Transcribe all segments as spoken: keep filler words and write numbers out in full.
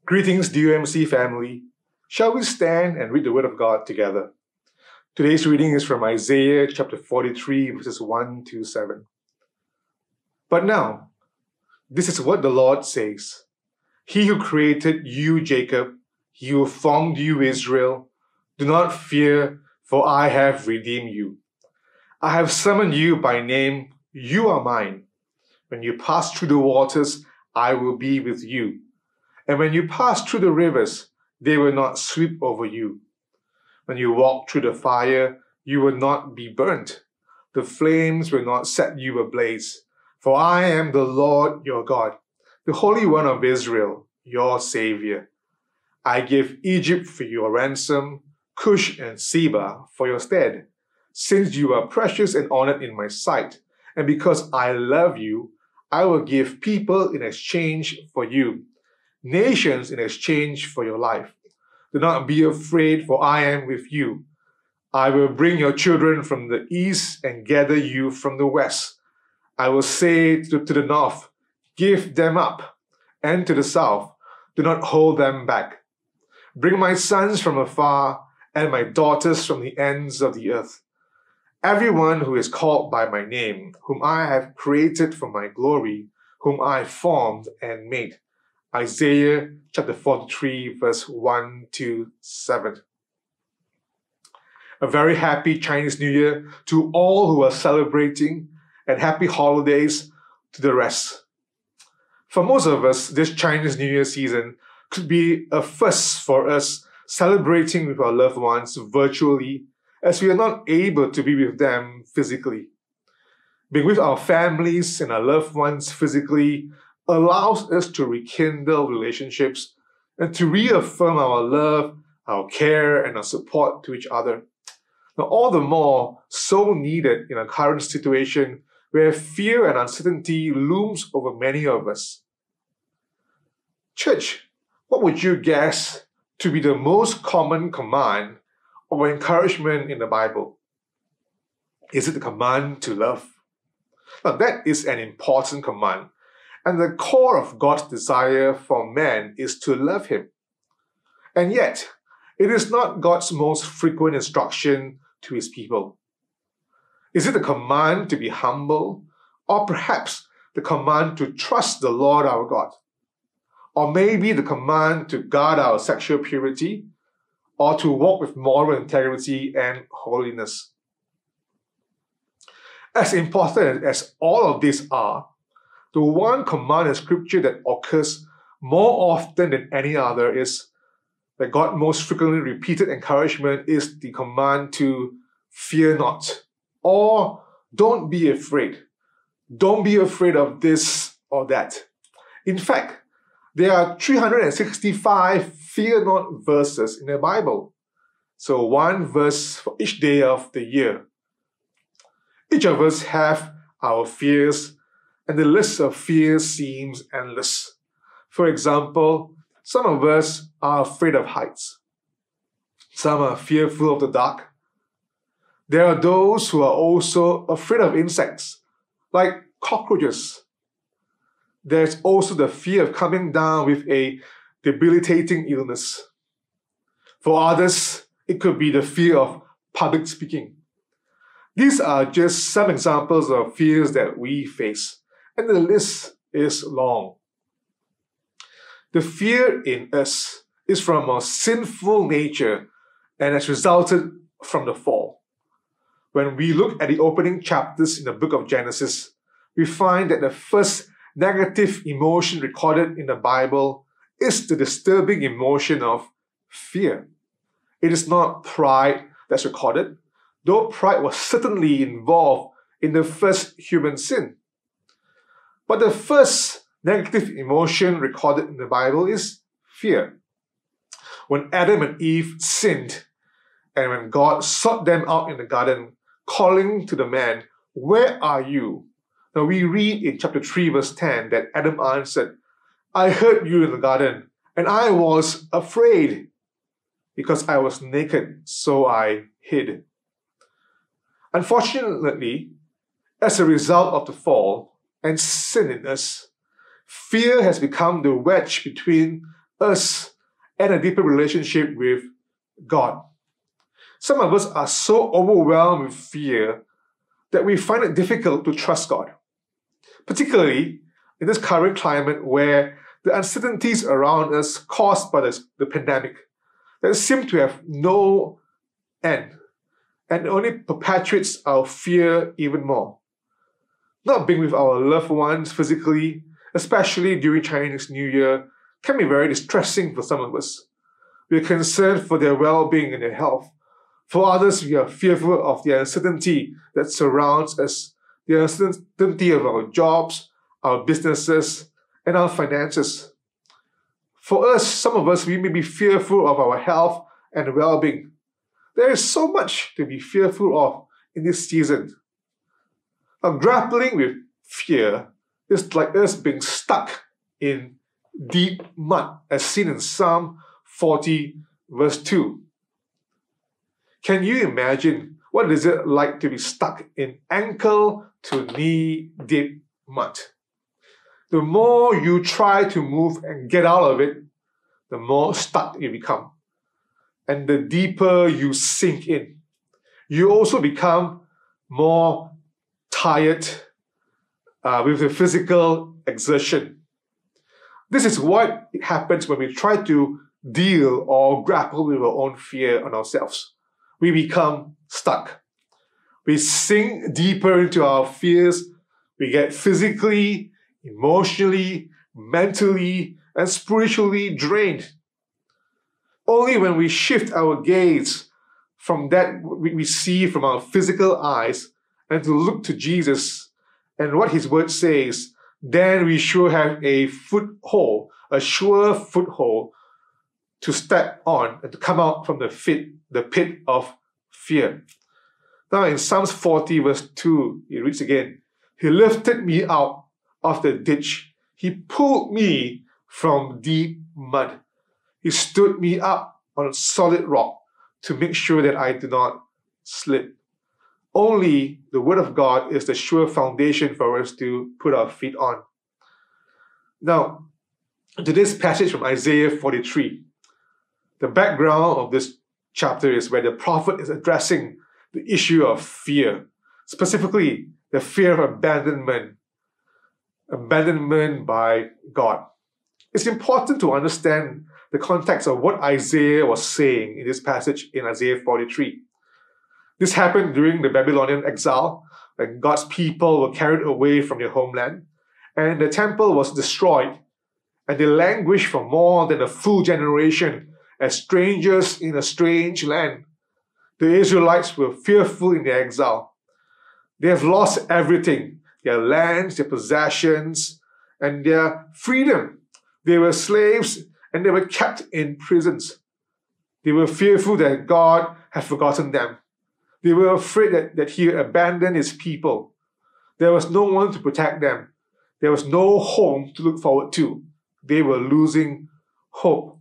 Greetings, D U M C family. Shall we stand and read the Word of God together? Today's reading is from Isaiah chapter forty-three, verses one to seven. But now, this is what the Lord says. He who created you, Jacob, he who formed you, Israel, do not fear, for I have redeemed you. I have summoned you by name, you are mine. When you pass through the waters, I will be with you. And when you pass through the rivers, they will not sweep over you. When you walk through the fire, you will not be burnt. The flames will not set you ablaze. For I am the Lord your God, the Holy One of Israel, your Savior. I give Egypt for your ransom, Cush and Seba for your stead. Since you are precious and honored in my sight, and because I love you, I will give people in exchange for you, nations in exchange for your life. Do not be afraid, for I am with you. I will bring your children from the east and gather you from the west. I will say to, to the north, give them up, and to the south, do not hold them back. Bring my sons from afar and my daughters from the ends of the earth. Everyone who is called by my name, whom I have created for my glory, whom I formed and made. Isaiah chapter forty-three, verse one to seven. A very happy Chinese New Year to all who are celebrating, and happy holidays to the rest. For most of us, this Chinese New Year season could be a first for us celebrating with our loved ones virtually, as we are not able to be with them physically. Being with our families and our loved ones physically allows us to rekindle relationships and to reaffirm our love, our care, and our support to each other. Now, all the more so needed in our current situation where fear and uncertainty looms over many of us. Church, what would you guess to be the most common command or encouragement in the Bible? Is it the command to love? Now, that is an important command. And the core of God's desire for man is to love him. And yet, it is not God's most frequent instruction to his people. Is it the command to be humble, or perhaps the command to trust the Lord our God? Or maybe the command to guard our sexual purity, or to walk with moral integrity and holiness? As important as all of these are, the one command in Scripture that occurs more often than any other is that God most frequently repeated encouragement is the command to fear not, or don't be afraid. Don't be afraid of this or that. In fact, there are three hundred sixty-five fear not verses in the Bible. So one verse for each day of the year. Each of us have our fears, and the list of fears seems endless. For example, some of us are afraid of heights. Some are fearful of the dark. There are those who are also afraid of insects, like cockroaches. There's also the fear of coming down with a debilitating illness. For others, it could be the fear of public speaking. These are just some examples of fears that we face, and the list is long. The fear in us is from our sinful nature and has resulted from the fall. When we look at the opening chapters in the book of Genesis, we find that the first negative emotion recorded in the Bible is the disturbing emotion of fear. It is not pride that's recorded, though pride was certainly involved in the first human sin. But the first negative emotion recorded in the Bible is fear. When Adam and Eve sinned, and when God sought them out in the garden, calling to the man, "Where are you?" Now we read in chapter three, verse ten, that Adam answered, "I heard you in the garden, and I was afraid, because I was naked, so I hid." Unfortunately, as a result of the fall and sin in us, fear has become the wedge between us and a deeper relationship with God. Some of us are so overwhelmed with fear that we find it difficult to trust God, particularly in this current climate where the uncertainties around us caused by this, the pandemic that seem to have no end and only perpetuates our fear even more. Not being with our loved ones physically, especially during Chinese New Year, can be very distressing for some of us. We are concerned for their well-being and their health. For others, we are fearful of the uncertainty that surrounds us, the uncertainty of our jobs, our businesses, and our finances. For us, some of us, we may be fearful of our health and well-being. There is so much to be fearful of in this season. Now, grappling with fear is like us being stuck in deep mud, as seen in Psalm forty, verse two. Can you imagine what is it like to be stuck in ankle to knee deep mud? The more you try to move and get out of it, the more stuck you become. And the deeper you sink in. You also become more tired uh, with the physical exertion. This is what happens when we try to deal or grapple with our own fear on ourselves. We become stuck. We sink deeper into our fears. We get physically, emotionally, mentally, and spiritually drained. Only when we shift our gaze from that we see from our physical eyes and to look to Jesus and what His Word says, then we sure have a foothold, a sure foothold to step on and to come out from the pit, the pit of fear. Now in Psalms forty verse two, it reads again, He lifted me out of the ditch. He pulled me from deep mud. He stood me up on a solid rock to make sure that I do not slip. Only the Word of God is the sure foundation for us to put our feet on. Now, today's passage from Isaiah forty-three. The background of this chapter is where the prophet is addressing the issue of fear, specifically the fear of abandonment, abandonment by God. It's important to understand the context of what Isaiah was saying in this passage in Isaiah forty-three. This happened during the Babylonian exile, when God's people were carried away from their homeland, and the temple was destroyed, and they languished for more than a full generation as strangers in a strange land. The Israelites were fearful in their exile. They have lost everything, their lands, their possessions, and their freedom. They were slaves and they were kept in prisons. They were fearful that God had forgotten them. They were afraid that, that He had abandoned His people. There was no one to protect them. There was no home to look forward to. They were losing hope.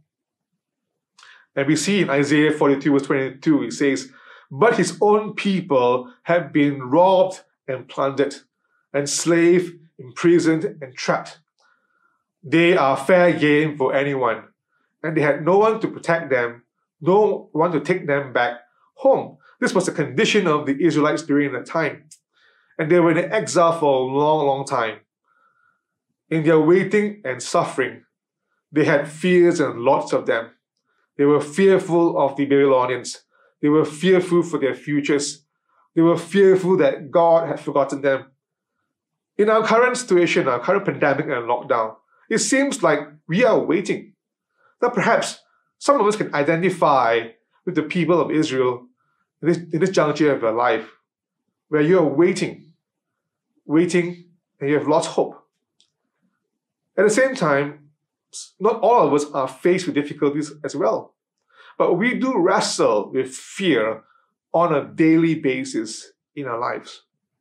And we see in Isaiah forty-two verse twenty-two, it says, But His own people have been robbed and plundered, enslaved, imprisoned, and trapped. They are fair game for anyone, and they had no one to protect them, no one to take them back home. This was the condition of the Israelites during that time. And they were in exile for a long, long time. In their waiting and suffering, they had fears and lots of them. They were fearful of the Babylonians. They were fearful for their futures. They were fearful that God had forgotten them. In our current situation, our current pandemic and lockdown, it seems like we are waiting. Now perhaps some of us can identify with the people of Israel in this, in this juncture of your life, where you are waiting, waiting, and you have lost hope. At the same time, not all of us are faced with difficulties as well. But we do wrestle with fear on a daily basis in our lives.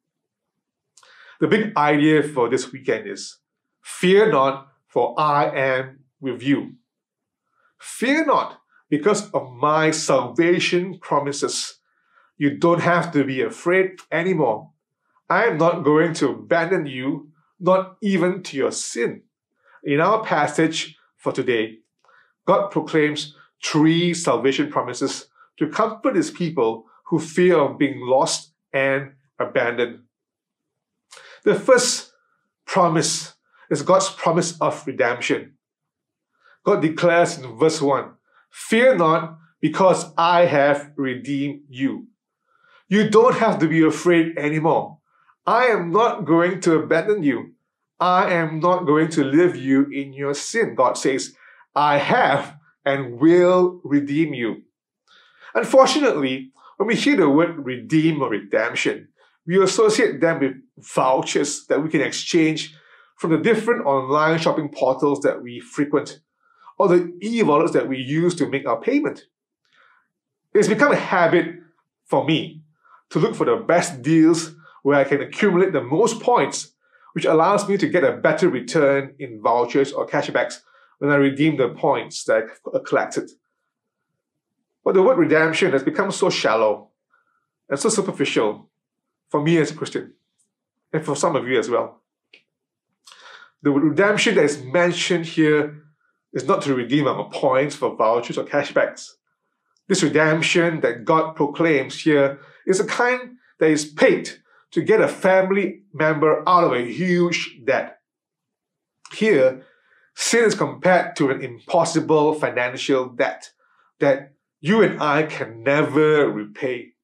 The big idea for this weekend is, fear not, for I am with you. Fear not, because of my salvation promises. You don't have to be afraid anymore. I am not going to abandon you, not even to your sin. In our passage for today, God proclaims three salvation promises to comfort his people who fear of being lost and abandoned. The first promise is God's promise of redemption. God declares in verse one, "Fear not, because I have redeemed you." You don't have to be afraid anymore. I am not going to abandon you. I am not going to leave you in your sin. God says, I have and will redeem you. Unfortunately, when we hear the word redeem or redemption, we associate them with vouchers that we can exchange from the different online shopping portals that we frequent, or the e-wallets that we use to make our payment. It's become a habit for me to look for the best deals where I can accumulate the most points, which allows me to get a better return in vouchers or cashbacks when I redeem the points that I've collected. But the word redemption has become so shallow and so superficial for me as a Christian, and for some of you as well. The redemption that is mentioned here is not to redeem our points for vouchers or cashbacks. This redemption that God proclaims here is a kind that is paid to get a family member out of a huge debt. Here, sin is compared to an impossible financial debt that you and I can never repay.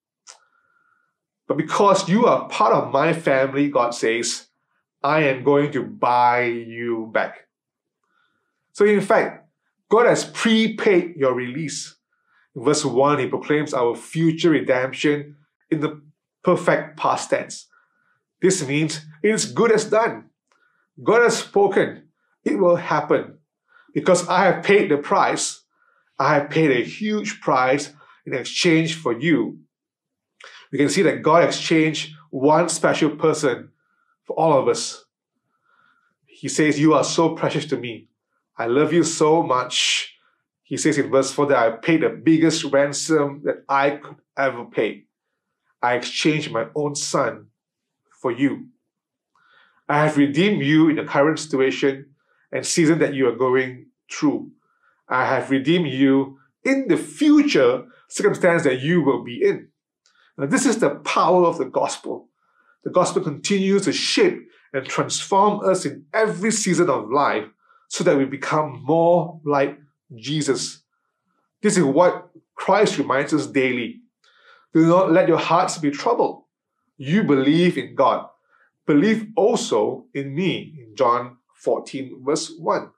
But because you are part of my family, God says, I am going to buy you back. So in fact, God has prepaid your release. In verse one, he proclaims our future redemption in the perfect past tense. This means it is good as done. God has spoken. It will happen. Because I have paid the price. I have paid a huge price in exchange for you. We can see that God exchanged one special person for all of us. He says, you are so precious to me. I love you so much. He says in verse four that I paid the biggest ransom that I could ever pay. I exchanged my own son for you. I have redeemed you in the current situation and season that you are going through. I have redeemed you in the future circumstance that you will be in. Now, this is the power of the gospel. The gospel continues to shape and transform us in every season of life so that we become more like Jesus. This is what Christ reminds us daily. Do not let your hearts be troubled. You believe in God. Believe also in me, in John fourteen, verse one.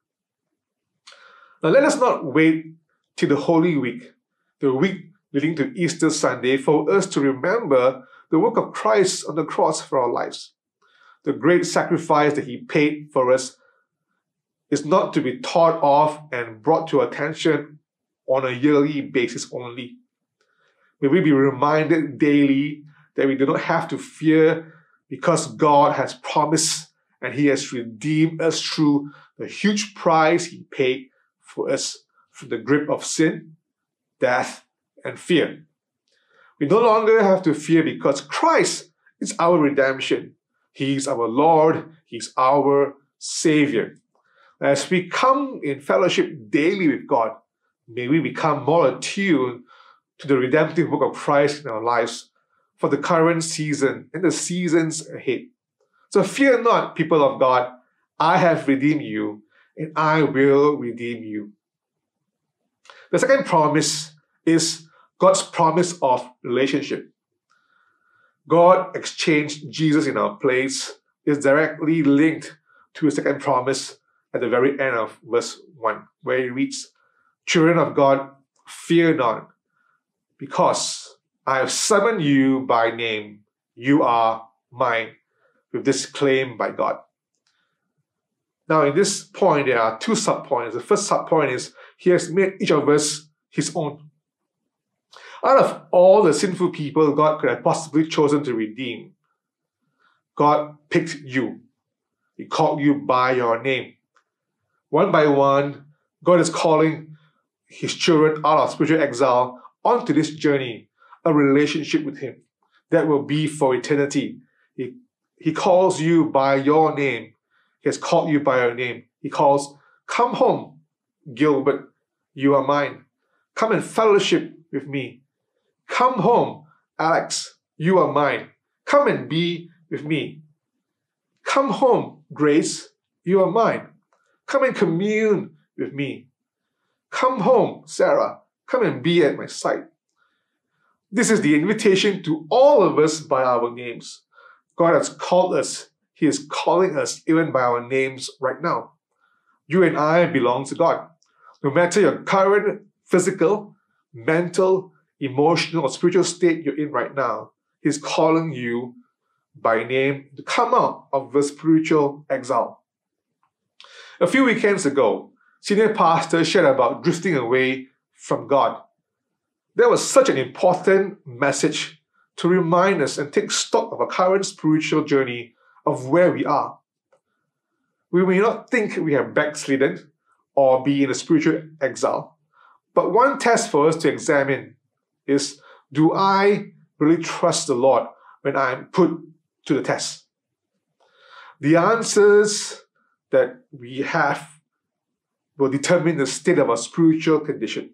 Now let us not wait till the Holy Week, the week leading to Easter Sunday, for us to remember the work of Christ on the cross for our lives. The great sacrifice that he paid for us is not to be thought of and brought to attention on a yearly basis only. May we be reminded daily that we do not have to fear because God has promised and he has redeemed us through the huge price he paid for us from the grip of sin, death, and fear. We no longer have to fear because Christ is our redemption. He is our Lord. He is our Savior. As we come in fellowship daily with God, may we become more attuned to the redemptive work of Christ in our lives for the current season and the seasons ahead. So fear not, people of God. I have redeemed you, and I will redeem you. The second promise is God's promise of relationship. God exchanged Jesus in our place is directly linked to his second promise at the very end of verse one, where he reads, Children of God, fear not, because I have summoned you by name. You are mine, with this claim by God. Now, in this point, there are two subpoints. The first subpoint is he has made each of us his own. Out of all the sinful people God could have possibly chosen to redeem, God picked you. He called you by your name. One by one, God is calling his children out of spiritual exile onto this journey, a relationship with him that will be for eternity. He, he calls you by your name. He has called you by your name. He calls, come home, Gilbert. you are mine. Come and fellowship with me. Come home, Alex, you are mine. Come and be with me. Come home, Grace, you are mine. Come and commune with me. Come home, Sarah, come and be at my side. This is the invitation to all of us by our names. God has called us. He is calling us even by our names right now. You and I belong to God. No matter your current physical, mental, emotional, or spiritual state you're in right now, He's calling you by name to come out of the spiritual exile. A few weekends ago, senior pastor shared about drifting away from God. That was such an important message to remind us and take stock of our current spiritual journey of where we are. We may not think we have backslidden or be in a spiritual exile, but one test for us to examine is, do I really trust the Lord when I'm put to the test? The answers that we have will determine the state of our spiritual condition.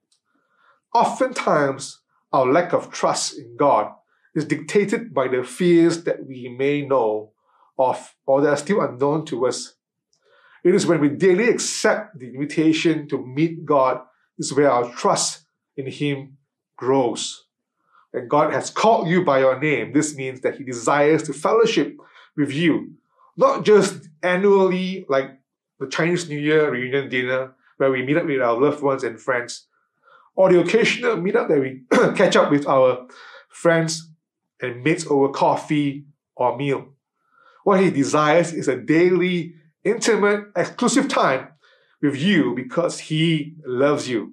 Oftentimes, our lack of trust in God is dictated by the fears that we may know of or that are still unknown to us. It is when we daily accept the invitation to meet God is where our trust in Him grows. And God has called you by your name. This means that He desires to fellowship with you, not just annually like the Chinese New Year reunion dinner where we meet up with our loved ones and friends, or the occasional meetup that we catch up with our friends and mates over coffee or meal. What He desires is a daily, intimate, exclusive time with you because He loves you.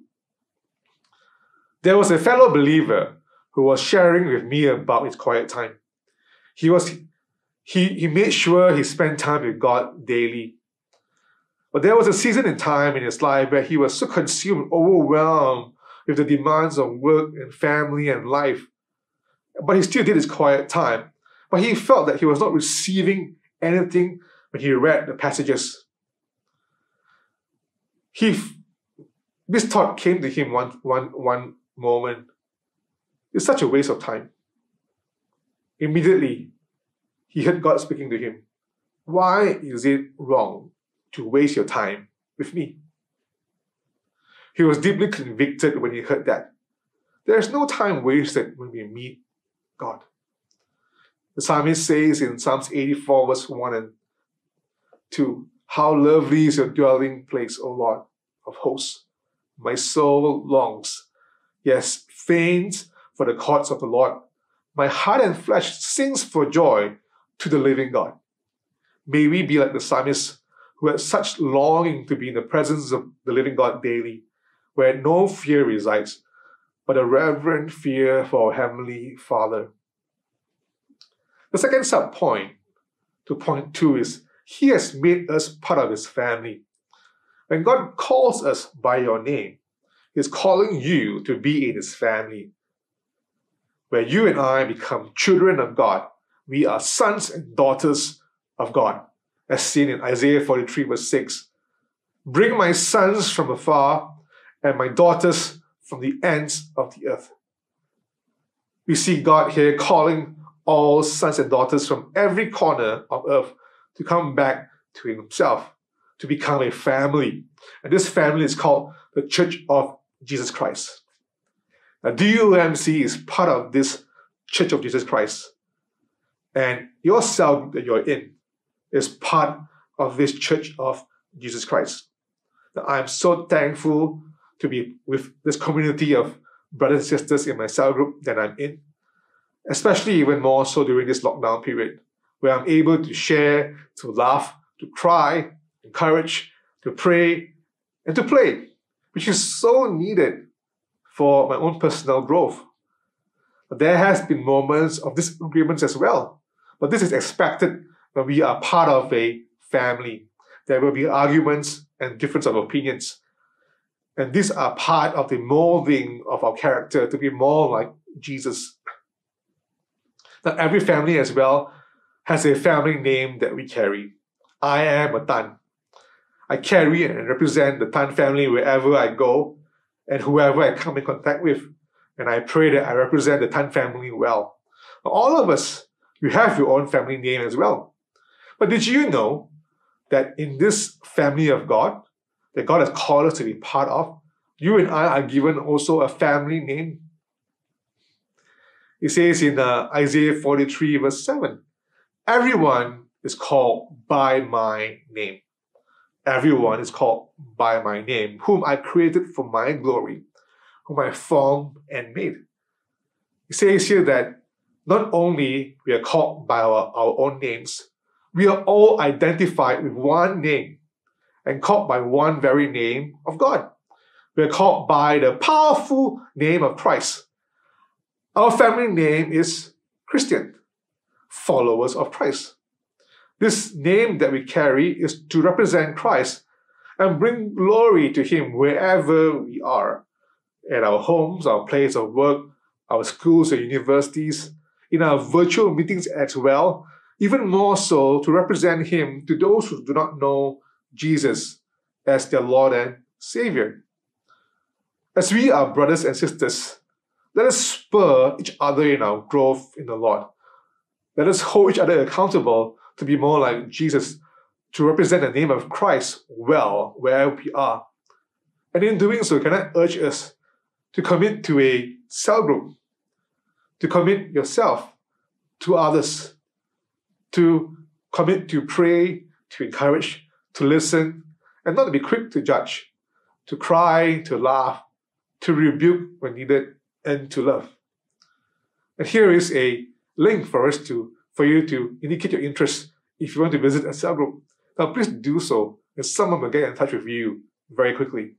There was a fellow believer who was sharing with me about his quiet time. He was he, he made sure he spent time with God daily. But there was a season in time in his life where he was so consumed, overwhelmed with the demands of work and family and life. But he still did his quiet time. But he felt that he was not receiving anything when he read the passages. He, this thought came to him one, one, one moment. It's such a waste of time. Immediately, he heard God speaking to him. Why is it wrong to waste your time with me? He was deeply convicted when he heard that. There is no time wasted when we meet God. The psalmist says in Psalms eighty-four, verse one and two, how lovely is your dwelling place, O Lord of hosts. My soul longs, yes, faints for the courts of the Lord. My heart and flesh sings for joy to the living God. May we be like the psalmist who had such longing to be in the presence of the living God daily, where no fear resides, but a reverent fear for our Heavenly Father. The second sub-point to point two is, He has made us part of His family. When God calls us by your name, He is calling you to be in His family. Where you and I become children of God, we are sons and daughters of God, as seen in Isaiah forty-three, verse six. Bring my sons from afar, and my daughters from the ends of the earth. We see God here calling all sons and daughters from every corner of earth to come back to Himself, to become a family. And this family is called the Church of Jesus Christ. Now, D U M C is part of this Church of Jesus Christ. And your cell that you're in is part of this Church of Jesus Christ. Now, I'm so thankful to be with this community of brothers and sisters in my cell group that I'm in, especially even more so during this lockdown period, where I'm able to share, to laugh, to cry, encourage, to pray, and to play, which is so needed for my own personal growth. But there has been moments of disagreements as well, but this is expected when we are part of a family. There will be arguments and difference of opinions. And these are part of the molding of our character to be more like Jesus. Now, every family as well has a family name that we carry. I am a Tan. I carry and represent the Tan family wherever I go and whoever I come in contact with. And I pray that I represent the Tan family well. All of us, you have your own family name as well. But did you know that in this family of God, that God has called us to be part of, you and I are given also a family name? It says in uh, Isaiah forty-three verse seven, everyone is called by my name. Everyone is called by my name, whom I created for my glory, whom I formed and made. It says here that not only we are called by our, our own names, we are all identified with one name and called by one very name of God. We are called by the powerful name of Christ. Our family name is Christian, followers of Christ. This name that we carry is to represent Christ and bring glory to Him wherever we are, at our homes, our place of work, our schools and universities, in our virtual meetings as well, even more so to represent Him to those who do not know Jesus as their Lord and Savior. As we are brothers and sisters, let us spur each other in our growth in the Lord. Let us hold each other accountable to be more like Jesus, to represent the name of Christ well wherever we are. And in doing so, can I urge us to commit to a cell group, to commit yourself to others, to commit to pray, to encourage, to listen, and not to be quick to judge, to cry, to laugh, to rebuke when needed, and to love. And here is a link for us to, for you to indicate your interest if you want to visit a cell group. Now please do so, and someone will get in touch with you very quickly.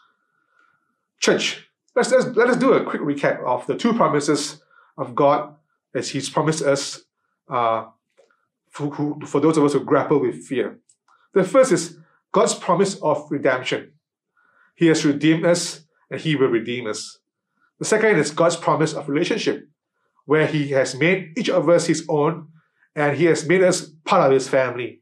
Church, let's, let's, let us do a quick recap of the two promises of God as He's promised us uh, for, who, for those of us who grapple with fear. The first is God's promise of redemption. He has redeemed us and He will redeem us. The second is God's promise of relationship, where He has made each of us His own and He has made us part of His family.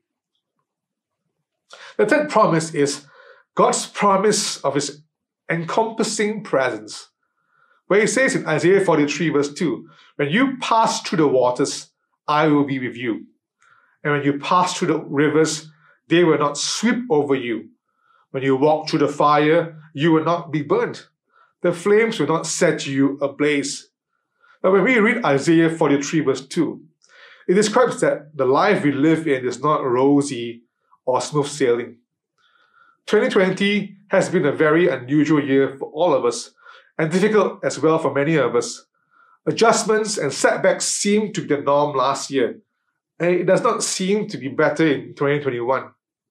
The third promise is God's promise of His encompassing presence, where He says in Isaiah forty-three verse two, when you pass through the waters, I will be with you. And when you pass through the rivers, they will not sweep over you. When you walk through the fire, you will not be burnt. The flames will not set you ablaze. Now when we read Isaiah forty-three verse two, it describes that the life we live in is not rosy or smooth sailing. twenty twenty has been a very unusual year for all of us, and difficult as well for many of us. Adjustments and setbacks seemed to be the norm last year, and it does not seem to be better in twenty twenty-one.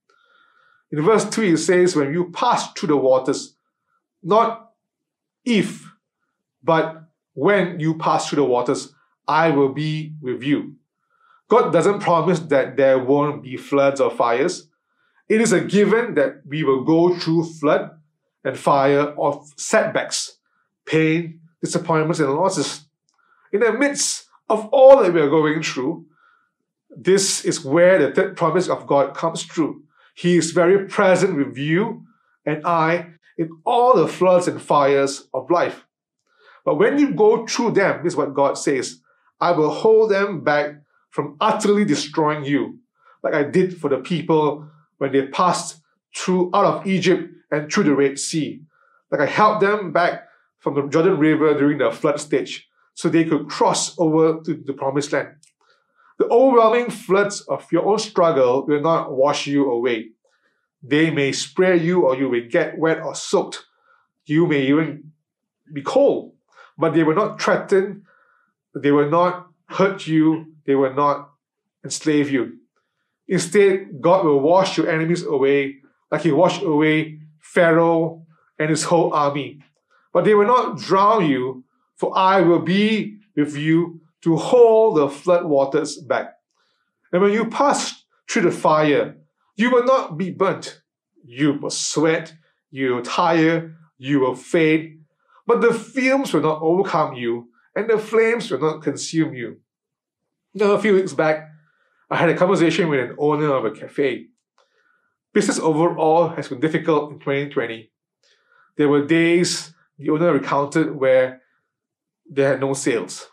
In verse two it says, when you pass through the waters, not if, but when you pass through the waters, I will be with you. God doesn't promise that there won't be floods or fires. It is a given that we will go through flood and fire of setbacks, pain, disappointments, and losses. In the midst of all that we are going through, this is where the third promise of God comes true. He is very present with you and I in all the floods and fires of life. But when you go through them, this is what God says, I will hold them back from utterly destroying you, like I did for the people when they passed through out of Egypt and through the Red Sea. Like I held them back from the Jordan River during the flood stage, so they could cross over to the promised land. The overwhelming floods of your own struggle will not wash you away. They may spray you, or you may get wet or soaked. You may even be cold, but they will not threaten, they will not hurt you, they will not enslave you. Instead, God will wash your enemies away like He washed away Pharaoh and his whole army. But they will not drown you, for I will be with you to hold the flood waters back. And when you pass through the fire, you will not be burnt. You will sweat, you will tire, you will fade, but the fumes will not overcome you, and the flames will not consume you. Now, a few weeks back, I had a conversation with an owner of a cafe. Business overall has been difficult in twenty twenty. There were days, the owner recounted, where they had no sales.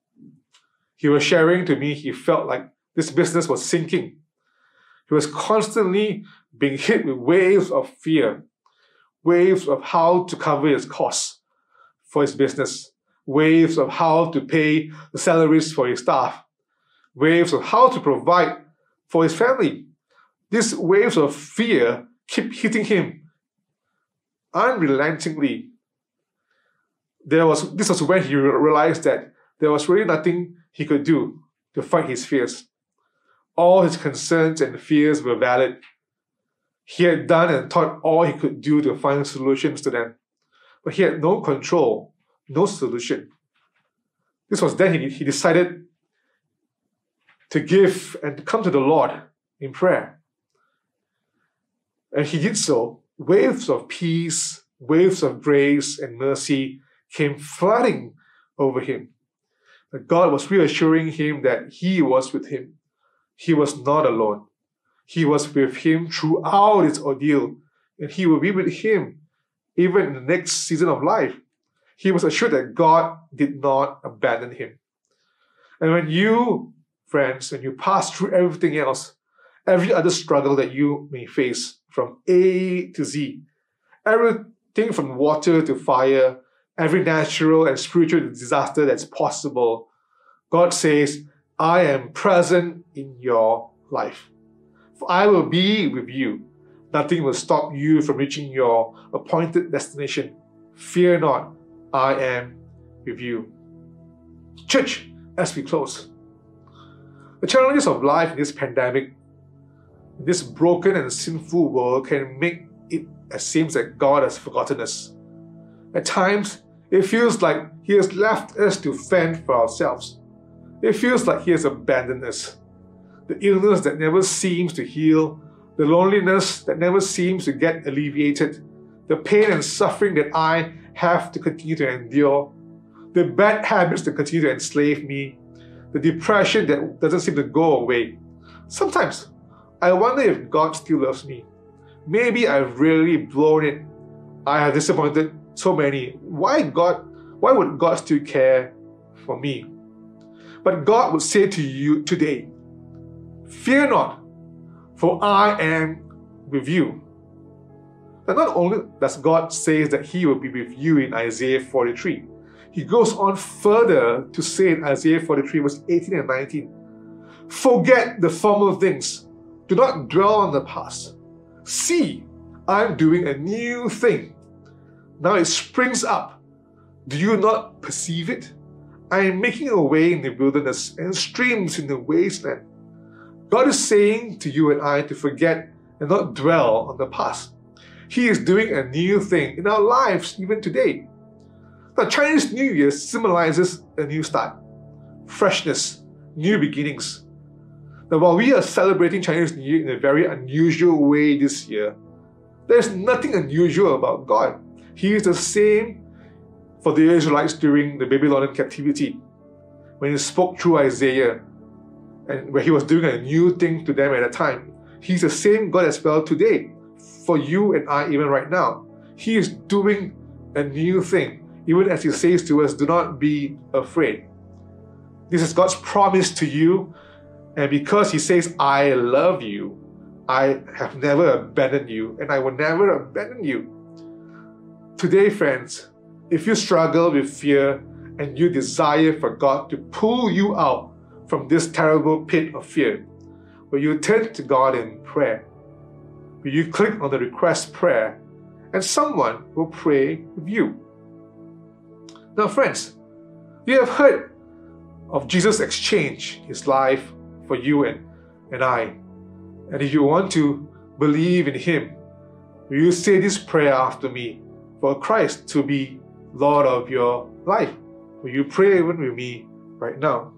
He was sharing to me he felt like this business was sinking. He was constantly being hit with waves of fear, waves of how to cover his costs for his business, waves of how to pay the salaries for his staff, waves of how to provide for his family. These waves of fear keep hitting him unrelentingly. There was, this was when he realized that there was really nothing he could do to fight his fears. All his concerns and fears were valid. He had done and thought all he could do to find solutions to them, but he had no control, no solution. This was then he, he decided to give and to come to the Lord in prayer. And he did so. Waves of peace, waves of grace and mercy came flooding over him. That God was reassuring him that he was with him. He was not alone. He was with him throughout his ordeal, and he will be with him even in the next season of life. He was assured that God did not abandon him. And when you, friends, when you pass through everything else, every other struggle that you may face, from A to Z, everything from water to fire, every natural and spiritual disaster that's possible, God says, I am present in your life. For I will be with you. Nothing will stop you from reaching your appointed destination. Fear not, I am with you. Church, as we close, the challenges of life in this pandemic, in this broken and sinful world, can make it seem that God has forgotten us. At times, it feels like He has left us to fend for ourselves. It feels like He has abandoned us. The illness that never seems to heal, the loneliness that never seems to get alleviated, the pain and suffering that I have to continue to endure, the bad habits that continue to enslave me, the depression that doesn't seem to go away. Sometimes, I wonder if God still loves me. Maybe I've really blown it. I have disappointed so many. Why God? Why would God still care for me? But God would say to you today, fear not, for I am with you. And not only does God say that He will be with you in Isaiah forty-three, He goes on further to say in Isaiah forty-three, verse eighteen and nineteen, forget the former things. Do not dwell on the past. See, I am doing a new thing. Now it springs up. Do you not perceive it? I am making a way in the wilderness and streams in the wasteland. God is saying to you and I to forget and not dwell on the past. He is doing a new thing in our lives even today. Now, Chinese New Year symbolizes a new start, freshness, new beginnings. Now, while we are celebrating Chinese New Year in a very unusual way this year, there's nothing unusual about God. He is the same for the Israelites during the Babylonian captivity, when He spoke through Isaiah, and where He was doing a new thing to them at a time. He's the same God as well today, for you and I even right now. He is doing a new thing, even as He says to us, do not be afraid. This is God's promise to you, and because He says, I love you, I have never abandoned you, and I will never abandon you. Today, friends, if you struggle with fear and you desire for God to pull you out from this terrible pit of fear, will you turn to God in prayer? Will you click on the request prayer and someone will pray with you? Now, friends, you have heard of Jesus exchange His life for you and, and I. And if you want to believe in Him, will you say this prayer after me for Christ to be Lord of your life? Will you pray even with me right now?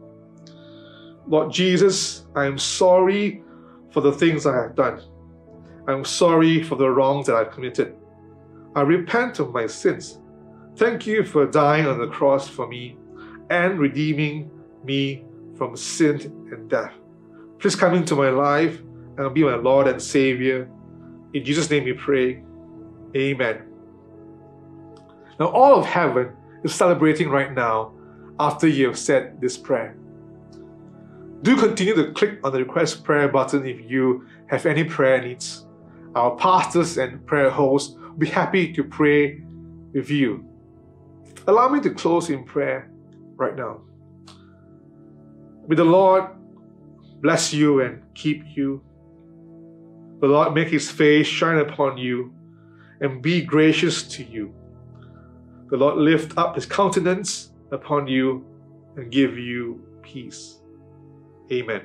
Lord Jesus, I am sorry for the things I have done. I'm sorry for the wrongs that I've committed. I repent of my sins. Thank you for dying on the cross for me and redeeming me from sin and death. Please come into my life and be my Lord and Savior. In Jesus' name we pray. Amen. Now all of heaven is celebrating right now after you have said this prayer. Do continue to click on the request prayer button if you have any prayer needs. Our pastors and prayer hosts will be happy to pray with you. Allow me to close in prayer right now. May the Lord bless you and keep you. The Lord make His face shine upon you and be gracious to you. The Lord lift up His countenance upon you and give you peace. Amen.